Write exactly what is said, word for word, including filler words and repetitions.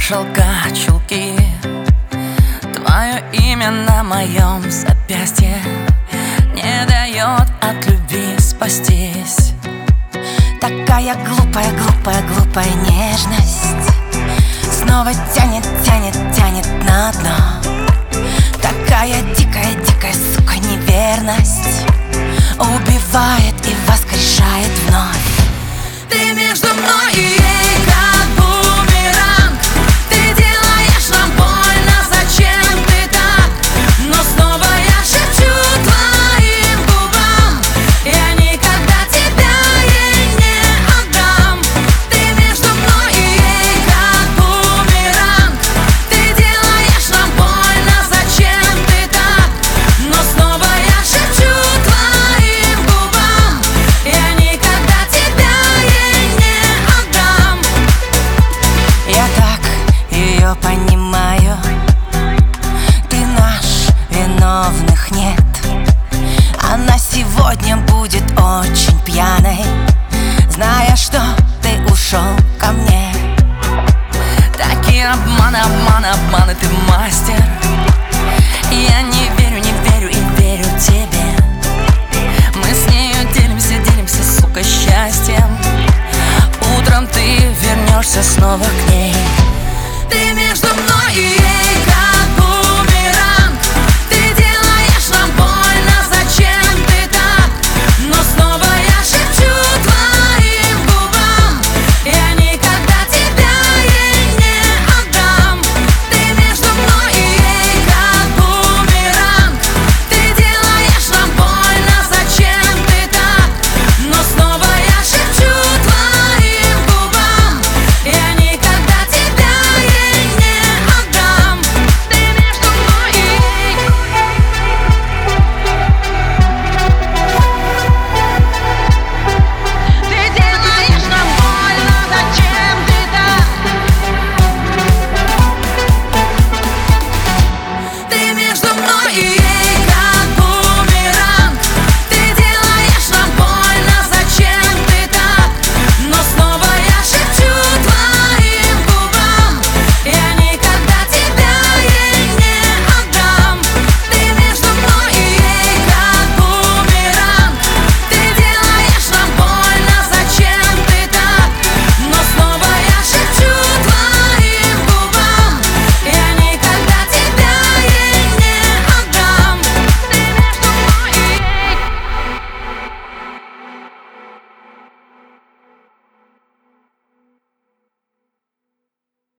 шелка, чулки, твое имя на моем запястье не дает от любви спастись. Такая глупая, глупая, глупая нежность снова тянет, тянет, тянет на дно. Такая дикая, дикая, сука, неверность убивает и воскрешает вновь. Ты между мной и ей как бумеранг. Ты делаешь нам больно, зачем ты так? Но снова я шепчу твоим губам: я никогда тебя ей не отдам. Ты между мной и ей как бумеранг. Ты делаешь нам больно, зачем ты так? Но снова я шепчу твоим губам: я никогда тебя ей не отдам. Я так ее понимаю, ты наш, виновных нет. Она сегодня будет очень пьяной, зная, что ты ушел ко мне. Такие обманы, обманы, обманы, ты мастер. Я не верю, не верю и верю тебе. Мы с нею делимся, делимся, сука, счастьем. Утром ты вернешься снова к ней. Ты между мной